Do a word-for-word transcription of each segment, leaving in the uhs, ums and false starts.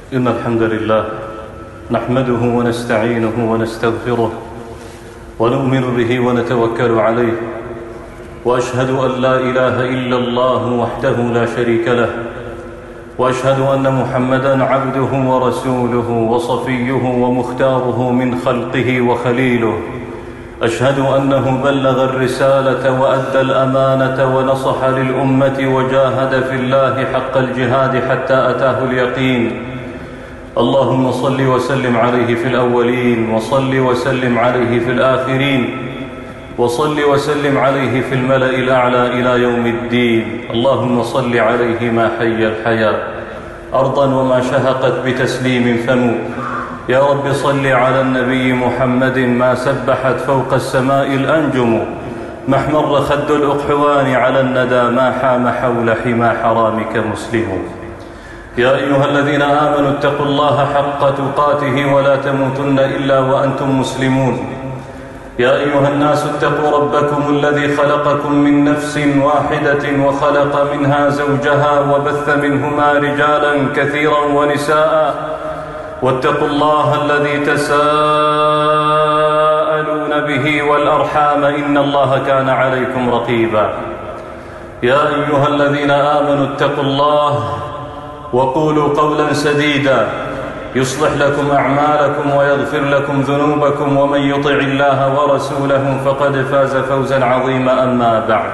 إن الحمد لله نحمده ونستعينه ونستغفره ونؤمن به ونتوكل عليه، وأشهد أن لا إله إلا الله وحده لا شريك له، وأشهد أن محمدًا عبده ورسوله وصفيه ومختاره من خلقه وخليله. أشهد أنه بلغ الرسالة وأدى الأمانة ونصح للأمة وجاهد في الله حق الجهاد حتى أتاه اليقين. اللهم صل وسلم عليه في الأولين، وصل وسلم عليه في الآخرين، وصل وسلم عليه في الملأ الأعلى إلى يوم الدين. اللهم صل عليه ما حي الحياة أرضا وما شهقت بتسليم فمو. يا رب صل على النبي محمد ما سبحت فوق السماء الأنجم، ما احمر خد الأقحوان على الندى، ما حام حول حمى حرامك مسلم. يا أيها الذين آمنوا اتقوا الله حق تقاته ولا تموتن إلا وأنتم مسلمون. يا أيها الناس اتقوا ربكم الذي خلقكم من نفس واحدة وخلق منها زوجها وبث منهما رجالا كثيرا ونساء، واتقوا الله الذي تساءلون به والأرحام إن الله كان عليكم رقيبا. يا أيها الذين آمنوا اتقوا الله وقولوا قولا سديدا يصلح لكم أعمالكم ويغفر لكم ذنوبكم، ومن يطع الله ورسوله فقد فاز فوزا عظيما. أما بعد،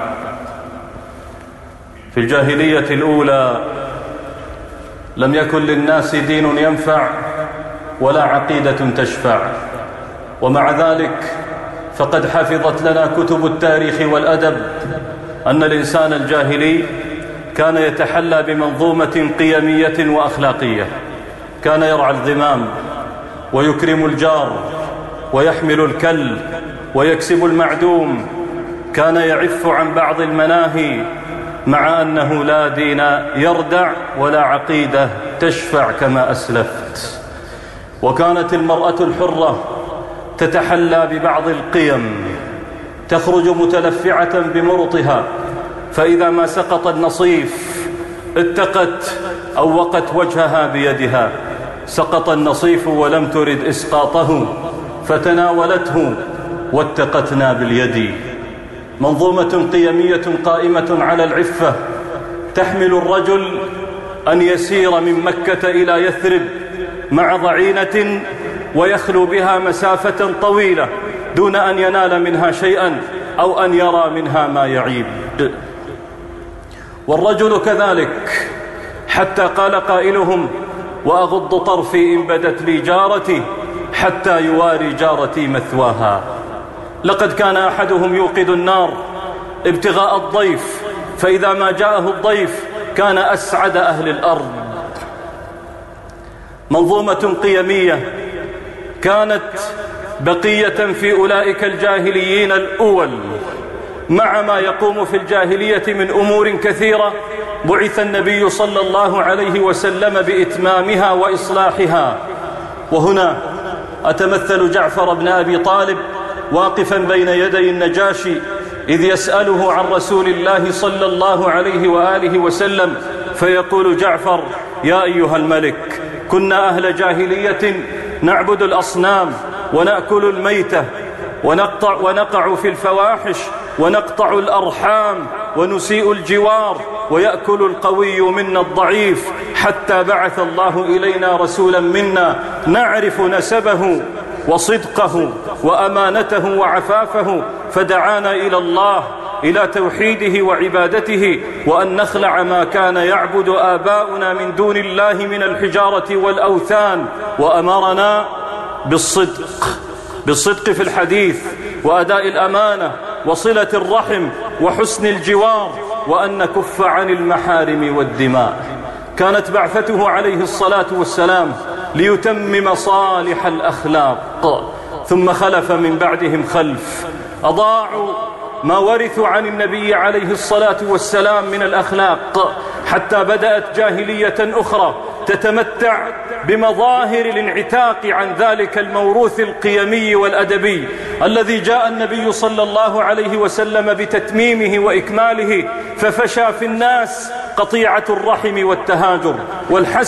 في الجاهلية الأولى لم يكن للناس دين ينفع ولا عقيدة تشفع، ومع ذلك فقد حفظت لنا كتب التاريخ والأدب أن الإنسان الجاهلي كان يتحلى بمنظومة قيمية وأخلاقية. كان يرعى الضمام ويكرم الجار ويحمل الكل ويكسب المعدوم، كان يعف عن بعض المناهي، مع أنه لا دين يردع ولا عقيدة تشفع كما أسلفت. وكانت المرأة الحرة تتحلى ببعض القيم، تخرج متلفعة بمرطها، فإذا ما سقط النصيف اتقت أو وقت وجهها بيدها. سقط النصيف ولم ترد إسقاطه فتناولته واتقتنا باليد. منظومة قيمية قائمة على العفة تحمل الرجل أن يسير من مكة إلى يثرب مع ضعينة ويخلو بها مسافة طويلة دون أن ينال منها شيئا أو أن يرى منها ما يعيب. والرجل كذلك، حتى قال قائلهم: وأغض طرفي إن بدت لي جارتي حتى يواري جارتي مثواها. لقد كان أحدهم يوقد النار ابتغاء الضيف، فإذا ما جاءه الضيف كان أسعد أهل الأرض. منظومة قيمية كانت بقية في أولئك الجاهليين الأول، مع ما يقوم في الجاهلية من أمور كثيرة بعث النبي صلى الله عليه وسلم بإتمامها وإصلاحها. وهنا أتمثل جعفر بن أبي طالب واقفا بين يدي النجاشي إذ يسأله عن رسول الله صلى الله عليه وآله وسلم، فيقول جعفر: يا أيها الملك، كنا أهل جاهلية نعبد الأصنام ونأكل الميتة ونقطع, ونقع في الفواحش ونقطع الأرحام ونسيء الجوار، ويأكل القوي منا الضعيف، حتى بعث الله إلينا رسولا منا نعرف نسبه وصدقه وأمانته وعفافه، فدعانا إلى الله، إلى توحيده وعبادته، وأن نخلع ما كان يعبد آباؤنا من دون الله من الحجارة والأوثان، وأمرنا بالصدق بالصدق في الحديث وأداء الأمانة وصلة الرحم وحسن الجوار، وأن نكف عن المحارم والدماء. كانت بعثته عليه الصلاة والسلام ليتمم صالح الأخلاق، ثم خلف من بعدهم خلف أضاعوا ما ورثوا عن النبي عليه الصلاة والسلام من الأخلاق، حتى بدأت جاهلية أخرى تتمتع بمظاهر الانعتاق عن ذلك الموروث القيمي والأدبي الذي جاء النبي صلى الله عليه وسلم بتتميمه وإكماله، ففشى في الناس قطيعة الرحم والتهاجر والحسد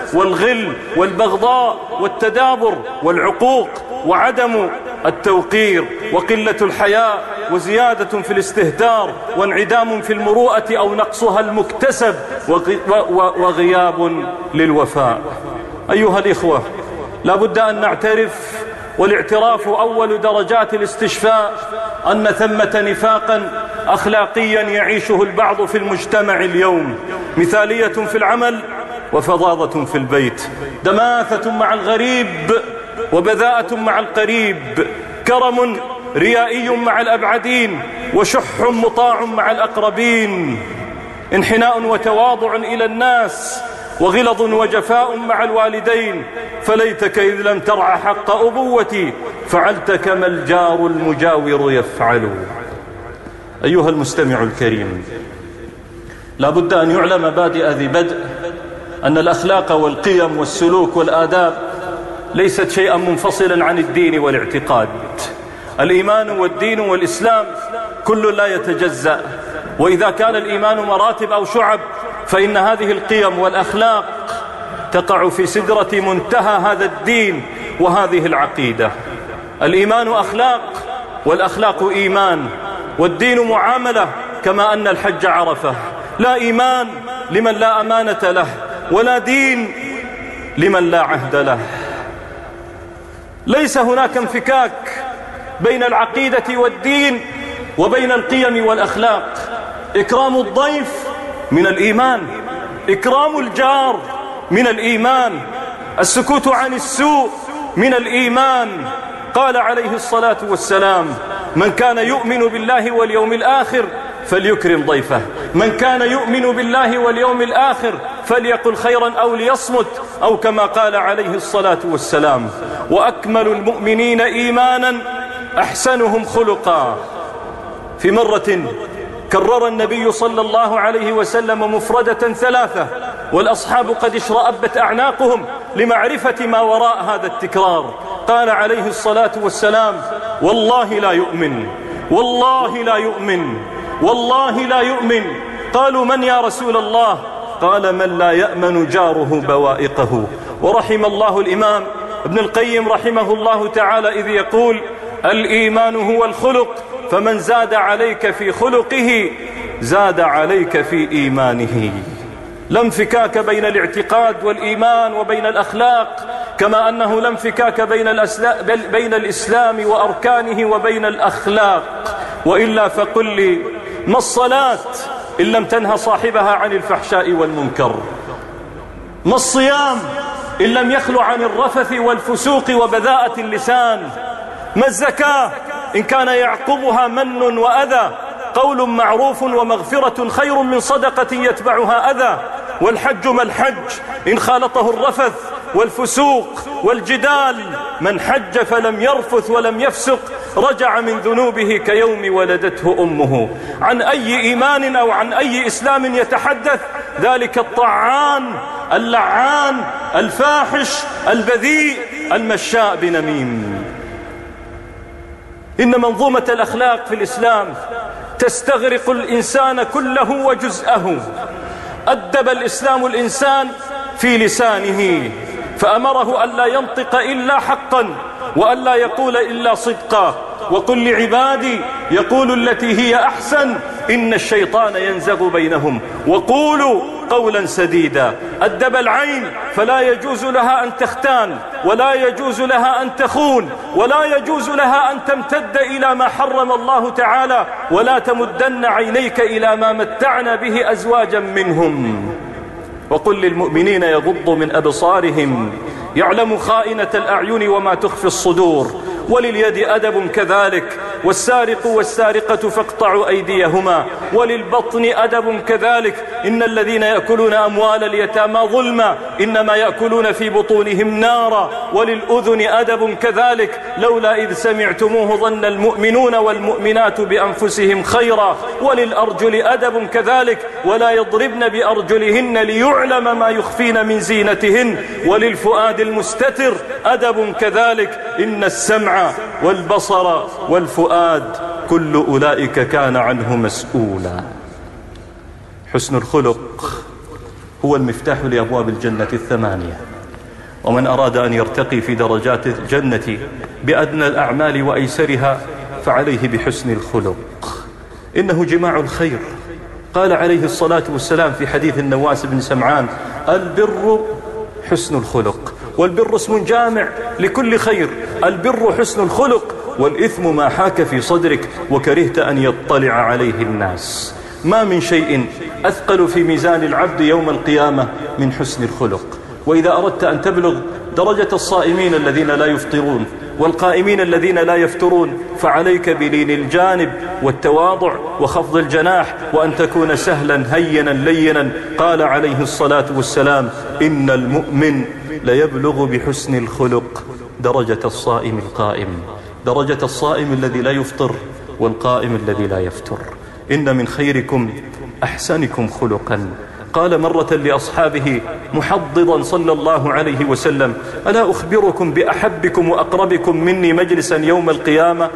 والغل والبغضاء والتدابر والعقوق وعدم التوقير وقلة الحياء وزيادة في الاستهتار وانعدام في المروءة أو نقصها المكتسب وغياب للوفاء. أيها الإخوة، لا بد أن نعترف، والاعتراف أول درجات الاستشفاء، أن ثمة نفاقا أخلاقيا يعيشه البعض في المجتمع اليوم، مثالية في العمل وفظاظة في البيت، دماثة مع الغريب وبذاءة مع القريب، كرم ريائي مع الأبعدين وشح مطاع مع الأقربين، انحناء وتواضع إلى الناس وغلظ وجفاء مع الوالدين، فليتك إذ لم ترع حق أبوتي فعلت كما الجار المجاور يفعل. أيها المستمع الكريم، لا بد أن يعلم بادئ ذي بدء أن الأخلاق والقيم والسلوك والآداب ليست شيئا منفصلا عن الدين والاعتقاد. الإيمان والدين والإسلام كل لا يتجزأ، وإذا كان الإيمان مراتب أو شعب فإن هذه القيم والأخلاق تقع في سدرة منتهى هذا الدين وهذه العقيدة. الإيمان أخلاق والأخلاق إيمان، والدين معاملة، كما أن الحج عرفة. لا إيمان لمن لا أمانة له، ولا دين لمن لا عهد له. ليس هناك انفكاك بين العقيدة والدين وبين القيم والأخلاق. إكرام الضيف من الإيمان، إكرام الجار من الإيمان، السكوت عن السوء من الإيمان. قال عليه الصلاة والسلام: من كان يؤمن بالله واليوم الآخر فليكرم ضيفه، من كان يؤمن بالله واليوم الآخر فليقل خيرا أو ليصمت، أو كما قال عليه الصلاة والسلام: وأكمل المؤمنين إيمانا أحسنهم خلقا. في مرة كرر النبي صلى الله عليه وسلم مفردة ثلاثة، والأصحاب قد اشرأبت أعناقهم لمعرفة ما وراء هذا التكرار. قال عليه الصلاة والسلام: والله لا يؤمن، والله لا يؤمن، والله لا يؤمن. قالوا: من يا رسول الله؟ قال: من لا يأمن جاره بوائقه. ورحم الله الإمام ابن القيم رحمه الله تعالى إذ يقول: الإيمان هو الخلق، فمن زاد عليك في خلقه زاد عليك في إيمانه. لا انفكاك بين الاعتقاد والإيمان وبين الأخلاق، كما أنه لا انفكاك بين, بين الإسلام وأركانه وبين الأخلاق. وإلا فقل لي: ما الصلاة إن لم تنهى صاحبها عن الفحشاء والمنكر؟ ما الصيام إن لم يخلو عن الرفث والفسوق وبذاءة اللسان؟ ما الزكاة إن كان يعقبها من وأذى؟ قول معروف ومغفرة خير من صدقة يتبعها أذى. والحج ما الحج إن خالطه الرفث والفسوق والجدال؟ من حج فلم يرفث ولم يفسق رجع من ذنوبه كيوم ولدته أمه. عن أي إيمان أو عن أي إسلام يتحدث ذلك الطعان اللعان الفاحش البذيء المشاء بنميم؟ إن منظومة الأخلاق في الإسلام تستغرق الإنسان كله وجزءه. أدب الإسلام الإنسان في لسانه، فأمره ألا ينطق إلا حقا وألا يقول إلا صدقا. وقل لعبادي يقولوا التي هي أحسن إن الشيطان ينزغ بينهم وقولوا قولا سديدا. أدب العين فلا يجوز لها أن تختان، ولا يجوز لها أن تخون، ولا يجوز لها أن تمتد إلى ما حرم الله تعالى، ولا تمدن عينيك إلى ما متعنا به أزواجا منهم. وقل للمؤمنين يغضوا من أبصارهم يعلم خائنة الأعين وما تخفي الصدور. ولليد أدب كذلك، والسارق والسارقة فاقطعوا أيديهما. وللبطن أدب كذلك، إن الذين يأكلون أموال اليتامى ظلما إنما يأكلون في بطونهم نارا. وللأذن أدب كذلك، لولا إذ سمعتموه ظن المؤمنون والمؤمنات بأنفسهم خيرا. وللأرجل أدب كذلك، ولا يضربن بأرجلهن ليعلم ما يخفين من زينتهن. وللفؤاد المستتر أدب كذلك، إن السمع والبصر والفؤاد كل أولئك كان عنه مسؤولا. حسن الخلق هو المفتاح لأبواب الجنة الثمانية. ومن أراد أن يرتقي في درجات الجنة بأدنى الأعمال وأيسرها فعليه بحسن الخلق، إنه جماع الخير. قال عليه الصلاة والسلام في حديث النواس بن سمعان: البر حسن الخلق. والبر اسم جامع لكل خير. البر حسن الخلق، والإثم ما حاك في صدرك وكرهت أن يطلع عليه الناس. ما من شيء أثقل في ميزان العبد يوم القيامة من حسن الخلق. وإذا أردت أن تبلغ درجة الصائمين الذين لا يفطرون والقائمين الذين لا يفترون فعليك بلين الجانب والتواضع وخفض الجناح، وأن تكون سهلا هينا لينا. قال عليه الصلاة والسلام: إن المؤمن ليبلغ بحسن الخلق درجة الصائم القائم، درجة الصائم الذي لا يفطر والقائم الذي لا يفتر. إن من خيركم أحسنكم خلقا. قال مرة لأصحابه محضضا صلى الله عليه وسلم: ألا أخبركم بأحبكم وأقربكم مني مجلسا يوم القيامة؟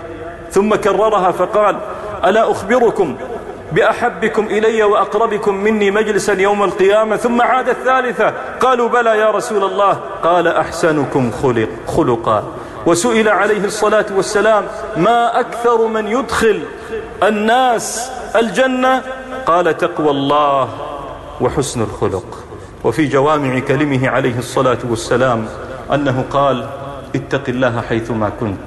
ثم كررها فقال: ألا أخبركم بأحبكم إلي وأقربكم مني مجلسا يوم القيامة؟ ثم عاد الثالثة. قالوا: بلى يا رسول الله. قال: أحسنكم خلق خلقا. وسئل عليه الصلاة والسلام: ما أكثر من يدخل الناس الجنة؟ قال: تقوى الله وحسن الخلق. وفي جوامع كلمه عليه الصلاة والسلام أنه قال: اتق الله حيثما كنت،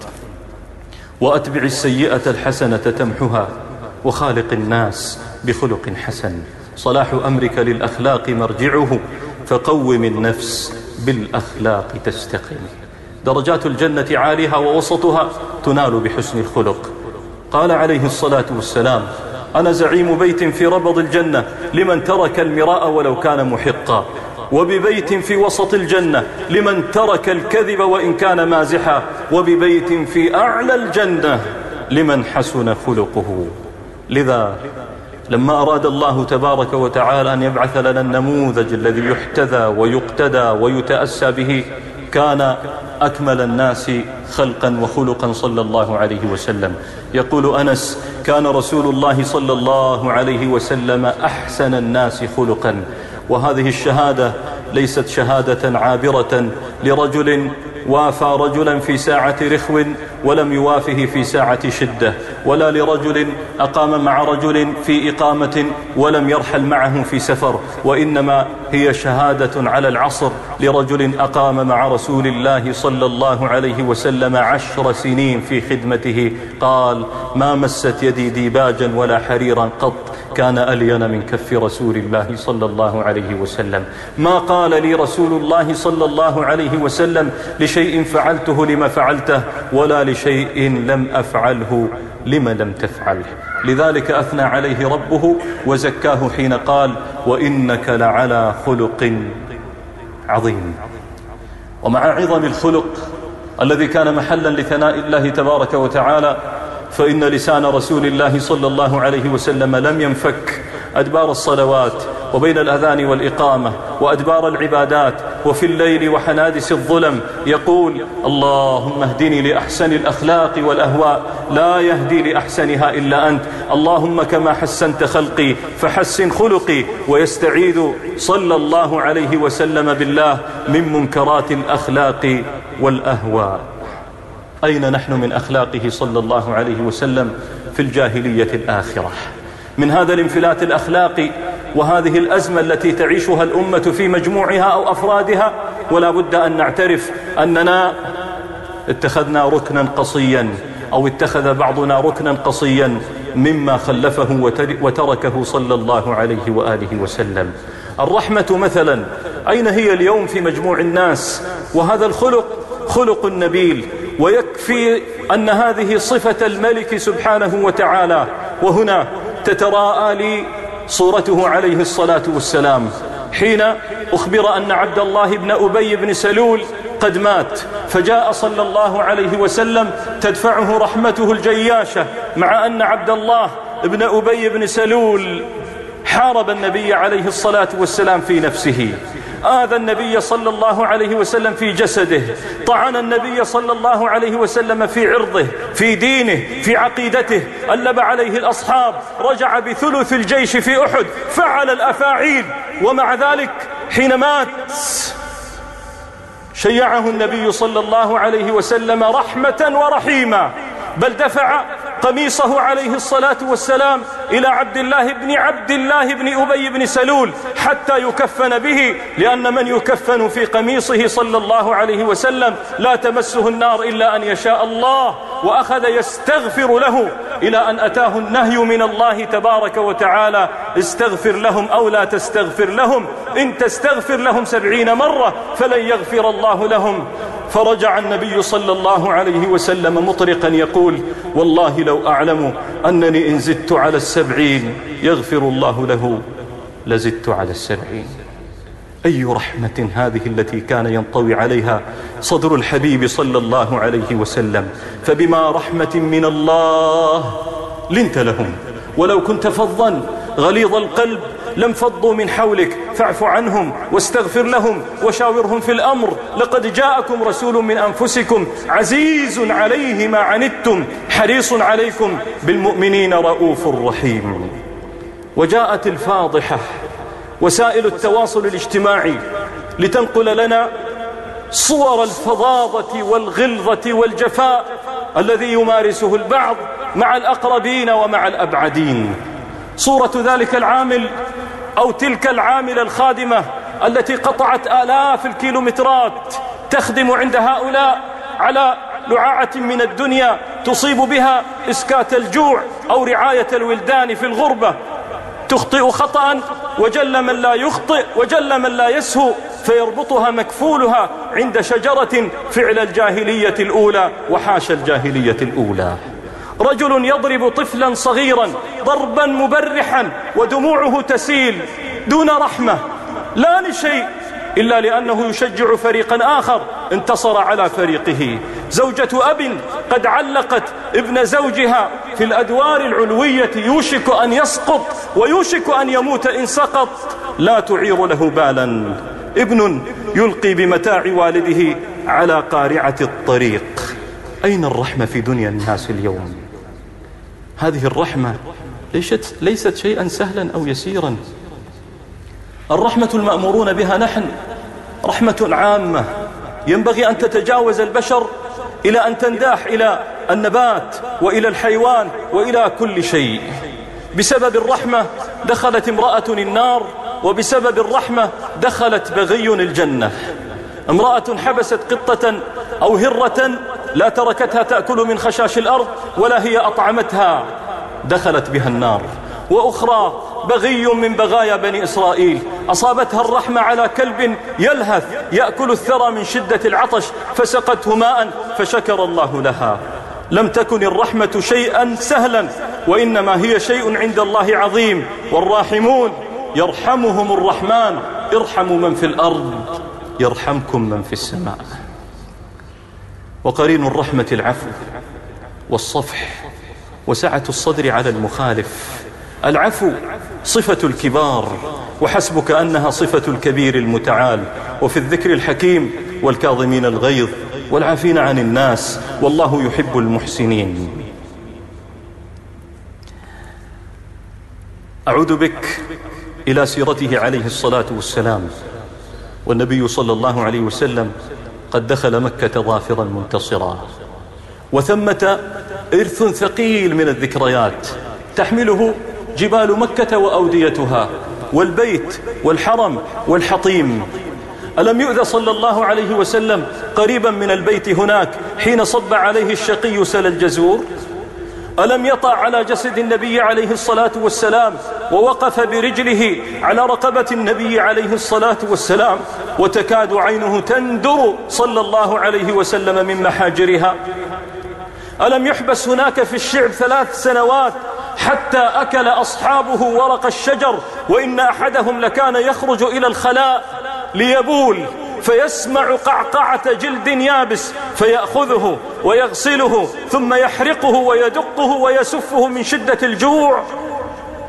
وأتبع السيئة الحسنة تمحها، وخالق الناس بخلق حسن. صلاح أمرك للأخلاق مرجعه، فقوم النفس بالأخلاق تستقيم. درجات الجنة عاليها ووسطها تنال بحسن الخلق. قال عليه الصلاة والسلام: أنا زعيم بيت في ربض الجنة لمن ترك المراء ولو كان محقا، وببيت في وسط الجنة لمن ترك الكذب وإن كان مازحا، وببيت في أعلى الجنة لمن حسن خلقه. لذا لما أراد الله تبارك وتعالى أن يبعث لنا النموذج الذي يحتذى ويقتدى ويتأسى به، كان أكمل الناس خلقا وخلقا صلى الله عليه وسلم. يقول أنس: كان رسول الله صلى الله عليه وسلم أحسن الناس خلقا. وهذه الشهادة ليست شهادة عابرة لرجل وافى رجلا في ساعة رخو ولم يوافه في ساعة شدة، ولا لرجل أقام مع رجل في إقامة ولم يرحل معه في سفر، وإنما هي شهادة على العصر لرجل أقام مع رسول الله صلى الله عليه وسلم عشر سنين في خدمته. قال: ما مست يدي ديباجا ولا حريرا قط كان ألين من كف رسول الله صلى الله عليه وسلم. ما قال لي رسول الله صلى الله عليه وسلم لشيء فعلته لما فعلته، ولا لشيء لم أفعله لما لم تفعله. لذلك أثنى عليه ربه وزكاه حين قال: وإنك لعلى خلق عظيم. ومع عظم الخلق الذي كان محلا لثناء الله تبارك وتعالى، فإن لسان رسول الله صلى الله عليه وسلم لم ينفك أدبار الصلوات وبين الأذان والإقامة وأدبار العبادات وفي الليل وحنادس الظلم يقول: اللهم اهدني لأحسن الأخلاق والأهواء، لا يهدي لأحسنها إلا أنت، اللهم كما حسنت خلقي فحسن خلقي. ويستعيذ صلى الله عليه وسلم بالله من منكرات الأخلاق والأهواء. أين نحن من أخلاقه صلى الله عليه وسلم في الجاهلية الآخرة؟ من هذا الانفلات الأخلاقي وهذه الأزمة التي تعيشها الأمة في مجموعها أو أفرادها، ولا بد أن نعترف أننا اتخذنا ركنا قصيا، أو اتخذ بعضنا ركنا قصيا مما خلفه وتركه صلى الله عليه وآله وسلم. الرحمة مثلا أين هي اليوم في مجموع الناس؟ وهذا الخلق خلق نبيل، ويكفي أن هذه صفة الملك سبحانه وتعالى. وهنا تتراءى لي صورته عليه الصلاة والسلام حين أخبر أن عبد الله بن أبي بن سلول قد مات، فجاء صلى الله عليه وسلم تدفعه رحمته الجياشة، مع أن عبد الله بن أبي بن سلول حارب النبي عليه الصلاة والسلام في نفسه، آذى النبي صلى الله عليه وسلم في جسده، طعن النبي صلى الله عليه وسلم في عرضه، في دينه، في عقيدته، ألب عليه الأصحاب، رجع بثلث الجيش في أحد، فعل الأفاعيل، ومع ذلك حين مات شيعه النبي صلى الله عليه وسلم رحمة ورحيما، بل دفع قميصه عليه الصلاة والسلام إلى عبد الله بن عبد الله بن أبي بن سلول حتى يكفن به، لأن من يكفن في قميصه صلى الله عليه وسلم لا تمسه النار إلا أن يشاء الله، وأخذ يستغفر له إلى أن أتاه النهي من الله تبارك وتعالى: استغفر لهم أو لا تستغفر لهم، إن تستغفر لهم سبعين مرة فلن يغفر الله لهم. فرجع النبي صلى الله عليه وسلم مطرقا يقول: والله لو أعلم أنني إن زدت على السبعين يغفر الله له لزدت على السبعين. أي رحمة هذه التي كان ينطوي عليها صدر الحبيب صلى الله عليه وسلم. فبما رحمة من الله لنت لهم، ولو كنت فظا غليظ القلب لم فضوا من حولك، فاعف عنهم واستغفر لهم وشاورهم في الأمر. لقد جاءكم رسول من أنفسكم عزيز عليه ما عنتم حريص عليكم بالمؤمنين رؤوف رحيم. وجاءت الفاضحة وسائل التواصل الاجتماعي لتنقل لنا صور الفظاظة والغلظة والجفاء الذي يمارسه البعض مع الأقربين ومع الأبعدين. صورة ذلك العامل أو تلك العاملة الخادمة التي قطعت آلاف الكيلومترات تخدم عند هؤلاء على لعاعة من الدنيا تصيب بها إسكات الجوع أو رعاية الولدان في الغربة، تخطئ خطأ وجل من لا يخطئ وجل من لا يسهو، فيربطها مكفولها عند شجرة فعل الجاهلية الأولى وحاش الجاهلية الأولى. رجل يضرب طفلا صغيرا ضربا مبرحا ودموعه تسيل دون رحمة، لا لشيء إلا لأنه يشجع فريقا آخر انتصر على فريقه. زوجة أب قد علقت ابن زوجها في الأدوار العلوية يوشك أن يسقط ويوشك أن يموت إن سقط، لا تعير له بالا. ابن يلقي بمتاع والده على قارعة الطريق. أين الرحمة في دنيا الناس اليوم؟ هذه الرحمة ليست, ليست شيئا سهلا أو يسيرا. الرحمة المأمورون بها نحن رحمة عامة ينبغي أن تتجاوز البشر إلى أن تنداح إلى النبات وإلى الحيوان وإلى كل شيء. بسبب الرحمة دخلت امرأة النار، وبسبب الرحمة دخلت بغي الجنة. امرأة حبست قطة أو هرة لا تركتها تأكل من خشاش الأرض ولا هي أطعمتها، دخلت بها النار. وأخرى بغي من بغايا بني إسرائيل أصابتها الرحمة على كلب يلهث يأكل الثرى من شدة العطش فسقته ماء فشكر الله لها. لم تكن الرحمة شيئا سهلا، وإنما هي شيء عند الله عظيم. والراحمون يرحمهم الرحمن ارحموا من في الأرض يرحمكم من في السماء. وقرين الرحمة العفو والصفح وسعة الصدر على المخالف. العفو صفة الكبار، وحسبك أنها صفة الكبير المتعال. وفي الذكر الحكيم: والكاظمين الغيظ والعافين عن الناس والله يحب المحسنين. أعود بك إلى سيرته عليه الصلاة والسلام. والنبي صلى الله عليه وسلم قد دخل مكة ظافرا منتصرا، وثمة إرث ثقيل من الذكريات تحمله جبال مكة وأوديتها والبيت والحرم والحطيم. ألم يؤذى صلى الله عليه وسلم قريبا من البيت هناك حين صب عليه الشقي سل الجزور؟ ألم يطع على جسد النبي عليه الصلاة والسلام ووقف برجله على رقبة النبي عليه الصلاة والسلام وتكاد عينه تندر صلى الله عليه وسلم من محاجرها؟ ألم يحبس هناك في الشعب ثلاث سنوات حتى أكل أصحابه ورق الشجر، وإن أحدهم لكان يخرج إلى الخلاء ليبول فيسمع قعقعة جلد يابس فيأخذه ويغسله ثم يحرقه ويدقه ويسفه من شدة الجوع؟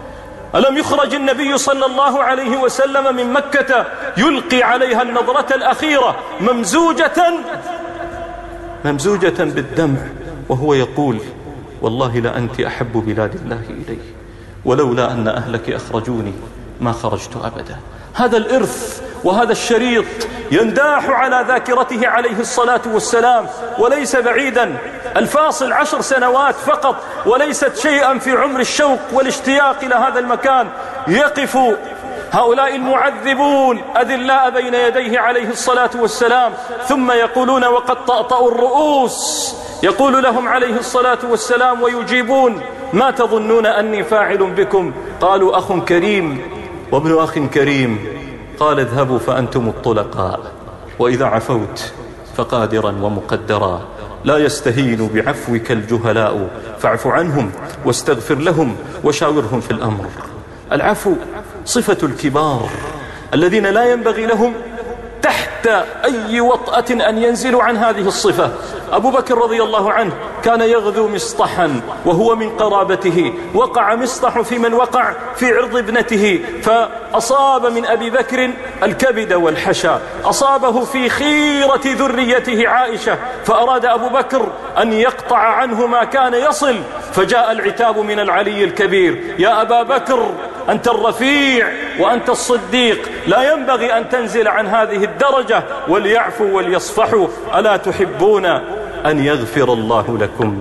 ألم يخرج النبي صلى الله عليه وسلم من مكة يلقي عليها النظرة الأخيرة ممزوجة ممزوجة بالدمع وهو يقول والله لأنت أحب بلاد الله إلي ولولا أن أهلك أخرجوني ما خرجت أبدا. هذا الإرث وهذا الشريط ينداح على ذاكرته عليه الصلاة والسلام، وليس بعيدا، الفاصل عشر سنوات فقط، وليست شيئا في عمر الشوق والاشتياق إلى هذا المكان. يقف هؤلاء المعذبون أذلاء بين يديه عليه الصلاة والسلام، ثم يقولون وقد طأطأوا الرؤوس، يقول لهم عليه الصلاة والسلام ويجيبون ما تظنون أني فاعل بكم؟ قالوا أخ كريم وابن أخ كريم. قال اذهبوا فأنتم الطلقاء، وإذا عفوت فقادرا ومقدرا، لا يستهين بعفوك الجهلاء، فاعف عنهم واستغفر لهم وشاورهم في الأمر. العفو صفة الكبار الذين لا ينبغي لهم تحت أي وطأة أن ينزلوا عن هذه الصفة. أبو بكر رضي الله عنه كان يغذو مصطحا وهو من قرابته، وقع مصطح في من وقع في عرض ابنته، فأصاب من أبي بكر الكبد والحشا، أصابه في خيرة ذريته عائشة، فأراد أبو بكر أن يقطع عنه ما كان يصل، فجاء العتاب من العلي الكبير: يا أبا بكر أنت الرفيع وأنت الصديق، لا ينبغي أن تنزل عن هذه الدرجة، وليعفوا وليصفحوا، ألا تحبون أن يغفر الله لكم؟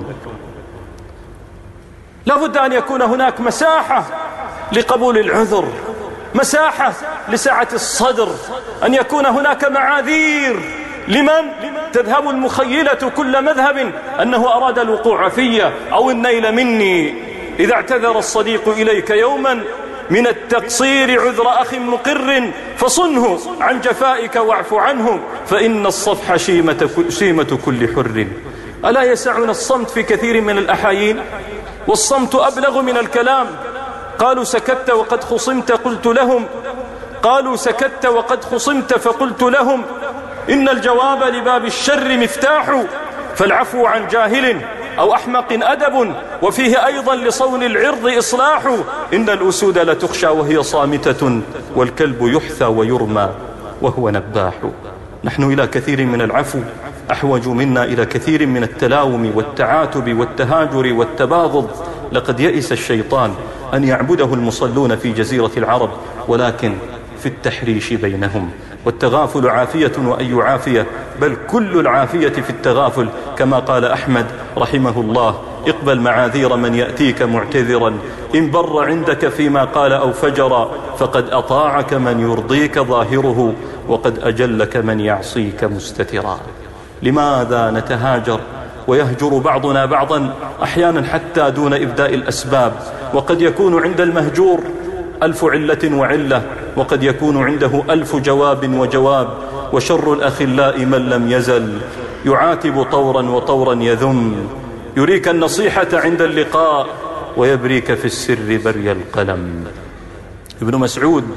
لا بد أن يكون هناك مساحة لقبول العذر، مساحة لسعة الصدر، أن يكون هناك معاذير لمن تذهب المخيلة كل مذهب أنه أراد الوقوع في أو النيل مني. إذا اعتذر الصديق إليك يوما من التقصير عذر أخ مقر فصنه عن جفائك واعف عنه، فإن الصفح شيمة, شيمة كل حر. ألا يسعنا الصمت في كثير من الأحايين؟ والصمت أبلغ من الكلام. قالوا سكت وقد خصمت قلت لهم قالوا سكت وقد خصمت فقلت لهم إن الجواب لباب الشر مفتاح، فالعفو عن جاهل أو أحمق أدب، وفيه أيضا لصون العرض إصلاح. إن الأسود لتخشى وهي صامتة، والكلب يحثى ويرمى وهو نباح. نحن إلى كثير من العفو أحوج منا إلى كثير من التلاوم والتعاتب والتهاجر والتباغض. لقد يئس الشيطان أن يعبده المصلون في جزيرة العرب، ولكن في التحريش بينهم. والتغافل عافية وأي عافية، بل كل العافية في التغافل، كما قال أحمد رحمه الله: اقبل معاذير من يأتيك معتذرا، إن بر عندك فيما قال أو فجر، فقد أطاعك من يرضيك ظاهره، وقد أجلك من يعصيك مستترا. لماذا نتهاجر ويهجر بعضنا بعضا أحيانا حتى دون إبداء الأسباب؟ وقد يكون عند المهجور ألف علة وعلة، وقد يكون عنده ألف جواب وجواب. وشر الأخلاء من لم يزل يعاتب طورا وطورا يذم، يريك النصيحة عند اللقاء ويبريك في السر بري القلم. ابن مسعود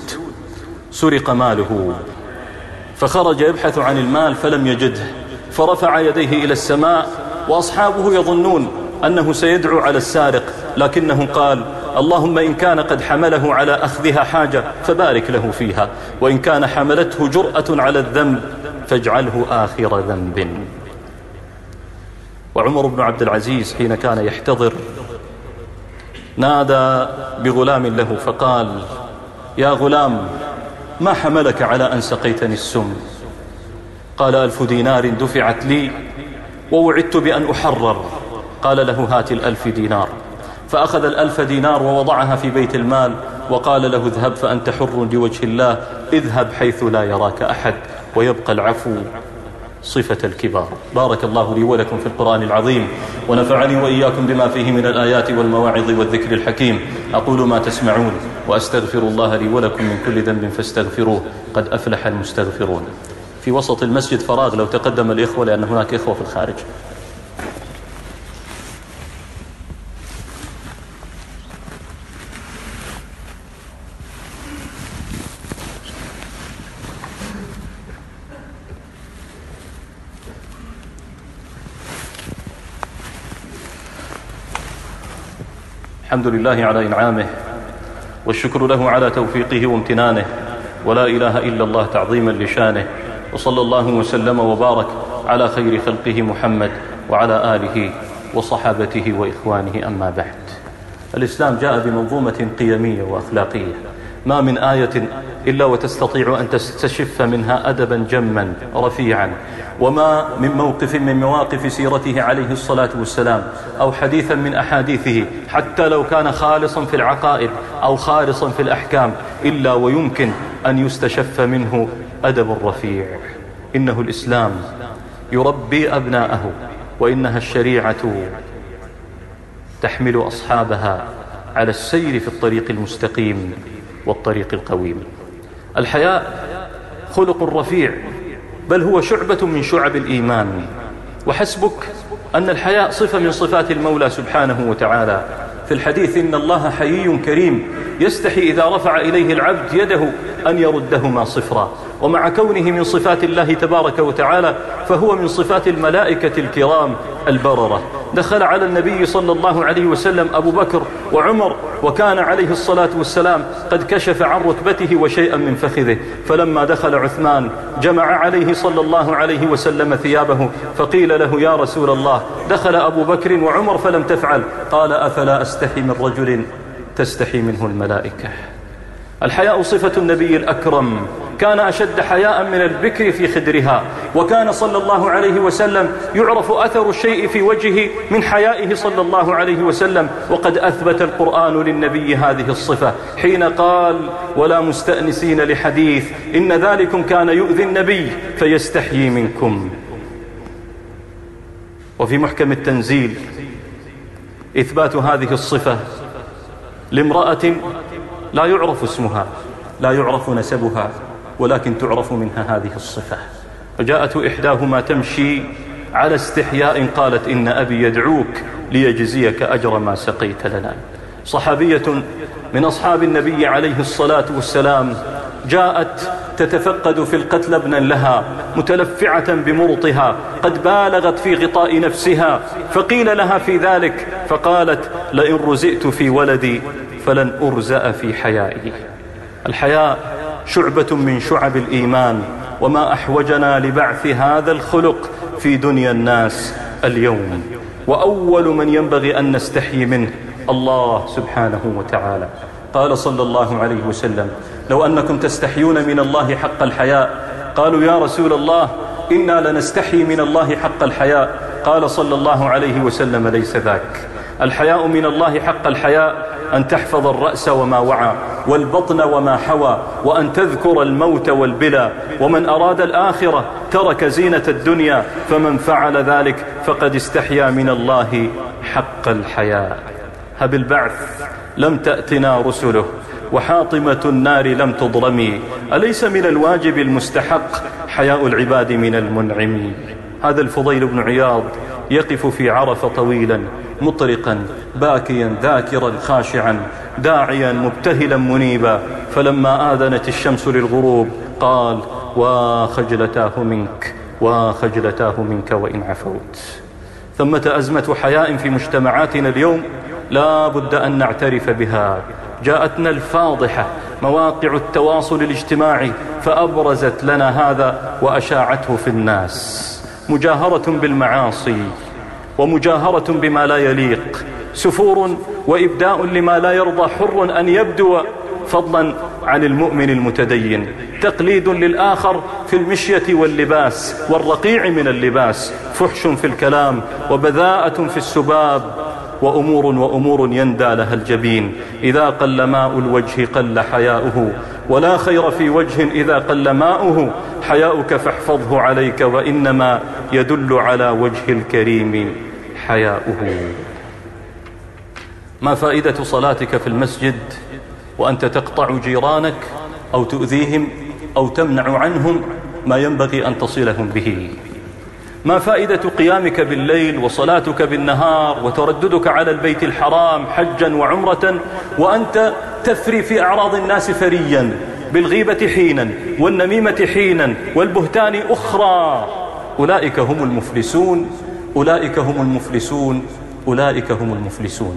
سرق ماله فخرج يبحث عن المال فلم يجده، فرفع يديه إلى السماء، وأصحابه يظنون أنه سيدعو على السارق، لكنه قال: اللهم إن كان قد حمله على أخذها حاجة فبارك له فيها، وإن كان حملته جرأة على الذنب فاجعله آخر ذنب. وعمر بن عبد العزيز حين كان يحتضر نادى بغلام له فقال: يا غلام، ما حملك على أن سقيتني السم؟ قال: ألف دينار دفعت لي ووعدت بأن أحرر. قال له: هات الألف دينار. فأخذ الألف دينار ووضعها في بيت المال، وقال له: اذهب فأنت حر لوجه الله، اذهب حيث لا يراك أحد. ويبقى العفو صفة الكبار. بارك الله لي ولكم في القرآن العظيم، ونفعني وإياكم بما فيه من الآيات والمواعظ والذكر الحكيم. أقول ما تسمعون وأستغفر الله لي ولكم من كل ذنب فاستغفروه، قد أفلح المستغفرون. في وسط المسجد فراغ، لو تقدم الإخوة لأن هناك إخوة في الخارج. الحمد لله على إنعامه، والشكر له على توفيقه وامتنانه، ولا إله إلا الله تعظيما لشانه. وصلى الله وسلم وبارك على خير خلقه محمد وعلى آله وصحابته وإخوانه. أما بعد، الإسلام جاء بمنظومة قيمية وأخلاقية ما من آية إلا وتستطيع أن تستشف منها أدبا جما رفيعا، وما من موقف من مواقف سيرته عليه الصلاة والسلام أو حديثا من أحاديثه حتى لو كان خالصا في العقائد أو خالصا في الأحكام إلا ويمكن أن يستشف منه أدب رفيع. إنه الإسلام يربي أبناءه، وإنها الشريعة تحمل أصحابها على السير في الطريق المستقيم والطريق القويم. الحياء خلق رفيع، بل هو شعبة من شعب الإيمان، وحسبك أن الحياء صفة من صفات المولى سبحانه وتعالى. في الحديث: إن الله حيي كريم يستحي إذا رفع إليه العبد يده أن يردهما صفرا. ومع كونه من صفات الله تبارك وتعالى فهو من صفات الملائكة الكرام البررة. دخل على النبي صلى الله عليه وسلم أبو بكر وعمر، وكان عليه الصلاة والسلام قد كشف عن ركبته وشيئا من فخذه، فلما دخل عثمان جمع عليه صلى الله عليه وسلم ثيابه، فقيل له: يا رسول الله، دخل أبو بكر وعمر فلم تفعل. قال: أفلا أستحي من رجل تستحي منه الملائكة. الحياء صفة النبي الأكرم، كان أشد حياء من البكر في خدرها، وكان صلى الله عليه وسلم يعرف أثر الشيء في وجهه من حيائه صلى الله عليه وسلم. وقد أثبت القرآن للنبي هذه الصفة حين قال: ولا مستأنسين لحديث إن ذلكم كان يؤذي النبي فيستحيي منكم. وفي محكم التنزيل إثبات هذه الصفة لامرأة لا يعرف اسمها، لا يعرف نسبها، ولكن تعرف منها هذه الصفة. فجاءت إحداهما تمشي على استحياء قالت: إن أبي يدعوك ليجزيك أجر ما سقيت لنا. صحابية من أصحاب النبي عليه الصلاة والسلام جاءت تتفقد في القتل ابنا لها، متلفعة بمرطها، قد بالغت في غطاء نفسها، فقيل لها في ذلك فقالت: لئن رزئت في ولدي فلن أرزأ في حيائي. الحياء شعبة من شعب الإيمان، وما أحوجنا لبعث هذا الخلق في دنيا الناس اليوم. وأول من ينبغي أن نستحي منه الله سبحانه وتعالى. قال صلى الله عليه وسلم: لو أنكم تستحيون من الله حق الحياء. قالوا: يا رسول الله، إنا لنستحي من الله حق الحياء. قال صلى الله عليه وسلم: ليس ذاك. الحياء من الله حق الحياء أن تحفظ الرأس وما وعى، والبطن وما حوى، وأن تذكر الموت والبلى. ومن أراد الآخرة ترك زينة الدنيا، فمن فعل ذلك فقد استحيا من الله حق الحياء. هب البعث لم تأتنا رسله، وحاطمة النار لم تضرمي. أليس من الواجب المستحق حياء العباد من المنعم؟ هذا الفضيل بن عياض يقف في عرفة طويلا مطرقا باكيا ذاكرا خاشعا داعيا مبتهلا منيبا، فلما آذنت الشمس للغروب قال: وخجلتاه منك وخجلتاه منك وإن عفوت. ثمة أزمة حياء في مجتمعاتنا اليوم لا بد أن نعترف بها. جاءتنا الفاضحة مواقع التواصل الاجتماعي فأبرزت لنا هذا وأشاعته في الناس. مجاهرة بالمعاصي ومجاهرة بما لا يليق، سفور وإبداء لما لا يرضى حر أن يبدو، فضلا عن المؤمن المتدين، تقليد للآخر في المشية واللباس والرقيع من اللباس، فحش في الكلام وبذاءة في السباب، وأمور وأمور يندى لها الجبين. إذا قل ماء الوجه قل حياؤه، ولا خير في وجه إذا قل ماؤه. حياؤك فاحفظه عليك، وإنما يدل على وجه الكريم حياؤه. ما فائدة صلاتك في المسجد وأنت تقطع جيرانك أو تؤذيهم أو تمنع عنهم ما ينبغي أن تصلهم به؟ ما فائدة قيامك بالليل وصلاتك بالنهار وترددك على البيت الحرام حجا وعمرة وأنت تفري في أعراض الناس فريا، بالغيبة حينا والنميمة حينا والبهتان أخرى؟ أولئك هم المفلسون، أولئك هم المفلسون، أولئك هم المفلسون.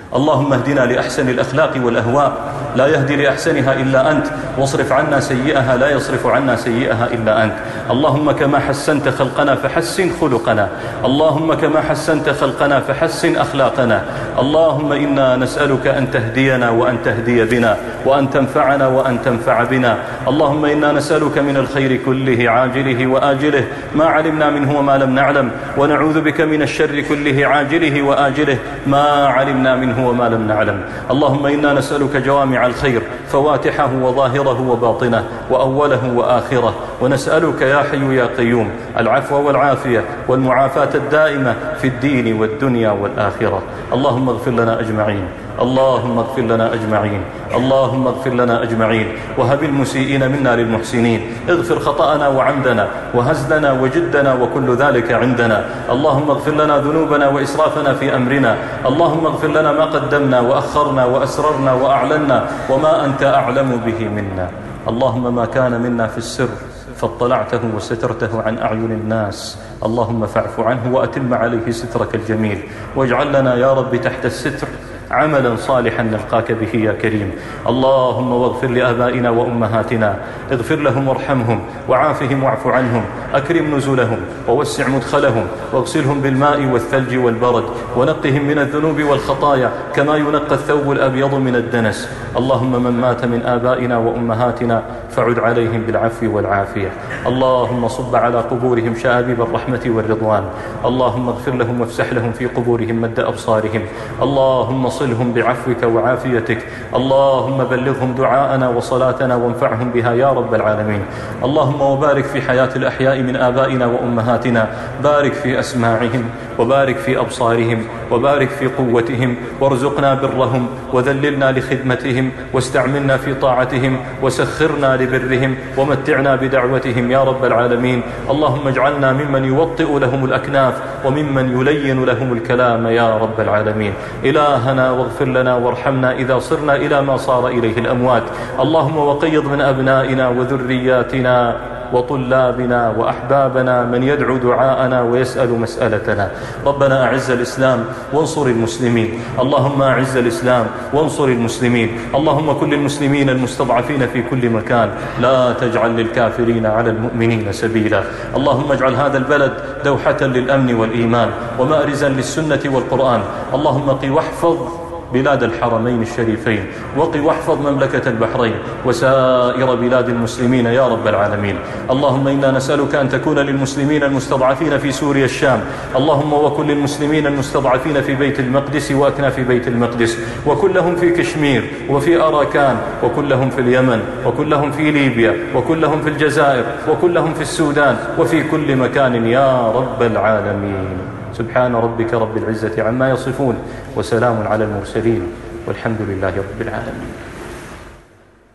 اللهم اهدنا لأحسن الأخلاق والأهواء لا يهدي لأحسنها إلا أنت، واصرف عنا سيئها لا يصرف عنا سيئها إلا أنت. اللهم كما حسنت خلقنا فحسن خلقنا، اللهم كما حسنت خلقنا فحسن أخلاقنا. اللهم إنا نسألك أن تهدينا وأن تهدي بنا، وأن تنفعنا وأن تنفع بنا. اللهم إنا نسألك من الخير كله عاجله وآجله ما علمنا منه وما لم نعلم، ونعوذ بك من الشر كله عاجله وآجله ما علمنا منه وما لم نعلم. اللهم إنا نسألك جوامع الخير فواتحه وظاهره وباطنه وأوله وآخره، ونسألك يا حي يا قيوم العفو والعافية والمعافاة الدائمة في الدين والدنيا والآخرة. اللهم اغفر لنا أجمعين، اللهم اغفر لنا أجمعين، اللهم اغفر لنا أجمعين، وهب المسيئين منا للمحسنين. اغفر خطأنا وعمدنا وهزلنا وجدنا وكل ذلك عندنا. اللهم اغفر لنا ذنوبنا وإسرافنا في أمرنا. اللهم اغفر لنا ما قدمنا وأخرنا وأسررنا وأعلنا وما أنت أعلم به منا. اللهم ما كان منا في السر فاطلعته وسترته عن أعين الناس، اللهم فاعف عنه وأتم عليه سترك الجميل، واجعل لنا يا رب تحت الستر عملا صالحا نلقاك به يا كريم. اللهم واغفر لآبائنا وأمهاتنا، اغفر لهم وارحمهم وعافهم واعف عنهم، أكرم نزلهم ووسع مدخلهم، واغسلهم بالماء والثلج والبرد، ونقهم من الذنوب والخطايا كما ينقى الثوب الأبيض من الدنس. اللهم من مات من آبائنا وأمهاتنا فعد عليهم بالعفو والعافية. اللهم صب على قبورهم شآبيب الرحمة والرضوان. اللهم اغفر لهم وافسح لهم في قبورهم مد أبصارهم. اللهم صلهم بعفوك وعافيتك. اللهم بلغهم دعاءنا وصلاتنا وانفعهم بها يا رب العالمين. اللهم وبارك في حياة الأحياء من آبائنا وأمهاتنا، بارك في أسماعهم وبارك في أبصارهم وبارك في قوتهم، وارزقنا برهم وذللنا لخدمتهم، واستعملنا في طاعتهم، وسخرنا لبرهم، ومتعنا بدعوتهم يا رب العالمين. اللهم اجعلنا ممن يوطئ لهم الأكناف وممن يلين لهم الكلام يا رب العالمين. إلهنا واغفر لنا وارحمنا إذا صرنا إلى ما صار إليه الأموات. اللهم وقيض من أبنائنا وذرياتنا وطلابنا وأحبابنا من يدعو دعاءنا ويسأل مسألتنا. ربنا أعز الإسلام وانصر المسلمين، اللهم أعز الإسلام وانصر المسلمين. اللهم كل المسلمين المستضعفين في كل مكان، لا تجعل للكافرين على المؤمنين سبيلا. اللهم اجعل هذا البلد دوحة للأمن والإيمان ومأرزا للسنة والقرآن. اللهم قي واحفظ بلاد الحرمين الشريفين، وقي واحفظ مملكة البحرين وسائر بلاد المسلمين يا رب العالمين. اللهم إنا نسألك أن تكون للمسلمين المستضعفين في سوريا الشام، اللهم وكن للمسلمين المستضعفين في بيت المقدس وأكناف بيت المقدس، وكلهم في كشمير وفي أراكان، وكلهم في اليمن، وكلهم في ليبيا، وكلهم في الجزائر، وكلهم في السودان، وفي كل مكان يا رب العالمين. سبحان ربك رب العزة عما يصفون، وسلام على المرسلين، والحمد لله رب العالمين.